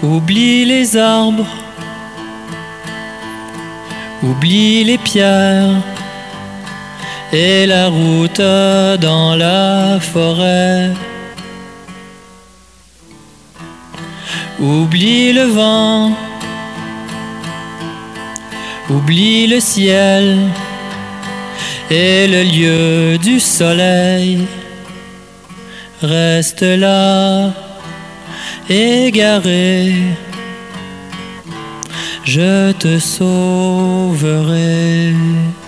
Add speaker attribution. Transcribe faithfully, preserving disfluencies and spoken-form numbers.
Speaker 1: Oublie les arbres, oublie les pierres et la route dans la forêt. Oublie le vent, oublie le ciel et le lieu du soleil. Reste là, égaré, je te sauverai.